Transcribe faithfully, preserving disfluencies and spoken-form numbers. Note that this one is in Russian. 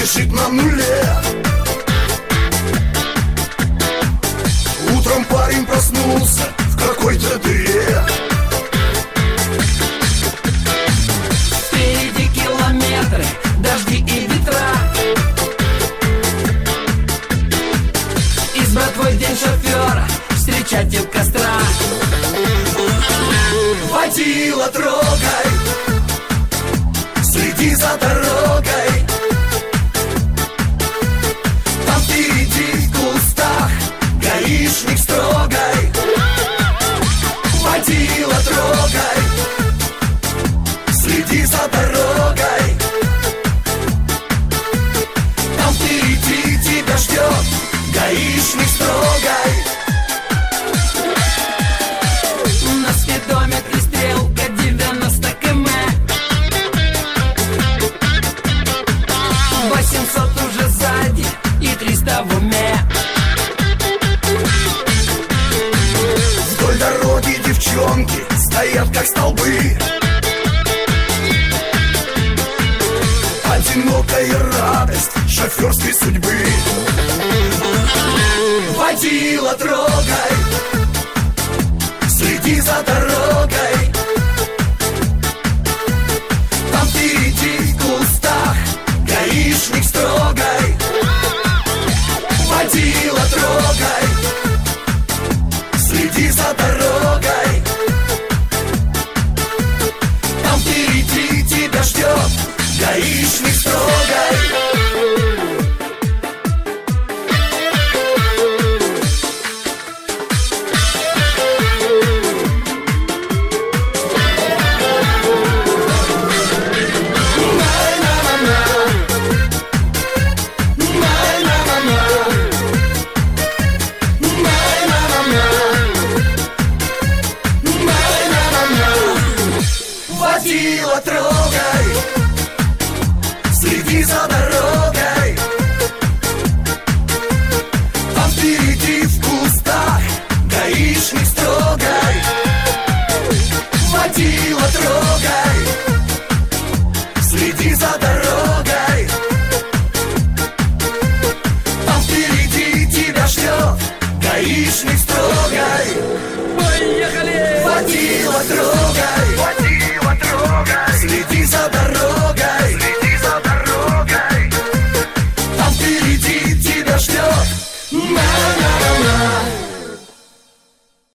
лежит на нуле. Утром парень проснулся в какой-то дыре. Впереди километры, дожди и ветра. Избрать твой день шофера, встречать у костра. Водила, трогай, следи за дорогой. Там впереди в кустах гаишник строгой. Водила, трогай, следи за дорогой. Там впереди тебя ждет гаишник строгой. На спидометре стрелка девяносто километров. восемьсот уже сзади и триста в уме. Вдоль дороги девчонки стоят как столбы. Одинокая радость шоферской судьбы. Водила, трогай, следи за дорогой. Там впереди в кустах гаишник строгой. Водила, трогай, следи за дорогой. Там впереди тебя ждет гаишник строгой. Водила, трогай, следи за дорогой. Там впереди в кустах гаишник строгой. Водила, трогай, следи за дорогой. Там впереди тебя ждет гаишник строгой. Поехали! Водила, трогай, водила, трогай, следи за дорогой, следи за дорогой. Там впереди тебя ждет на-на-на-на.